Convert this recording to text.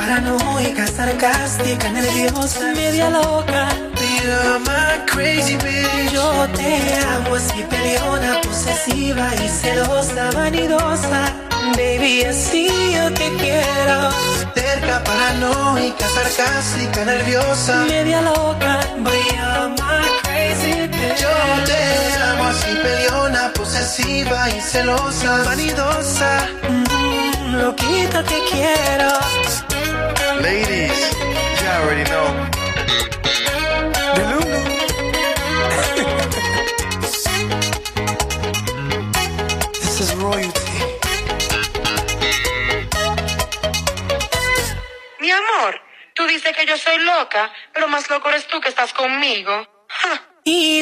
paranoica, sarcástica, nerviosa, media loca. You're my crazy bitch. Yo te amo así, peleona, posesiva y celosa, vanidosa. Baby, así yo te quiero. Terca, paranoica, sarcástica, nerviosa, media loca. But you're my crazy bitch. Yo te amo así, peleona, posesiva y celosa, vanidosa. Loquita, te quiero. Ladies, you already know. This is royalty. Mi amor, tú dices que yo soy loca, pero más loco eres tú que estás conmigo. Y